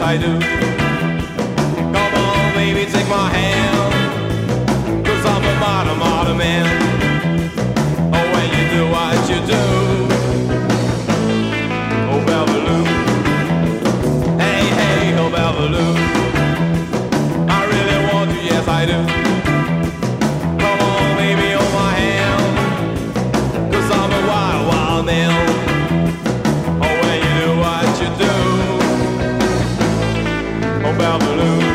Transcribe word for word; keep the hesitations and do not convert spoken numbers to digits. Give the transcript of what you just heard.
I do. Come on, baby, take my hand, 'cause I'm a modern, modern man. Oh, when you do what you do, oh, Beverly, hey, hey, oh, Beverly, I really want you, yes, I do. Come on, baby, hold my hand, 'cause I'm a wild, wild man. Oh, when you do what you do, oh, Beverly.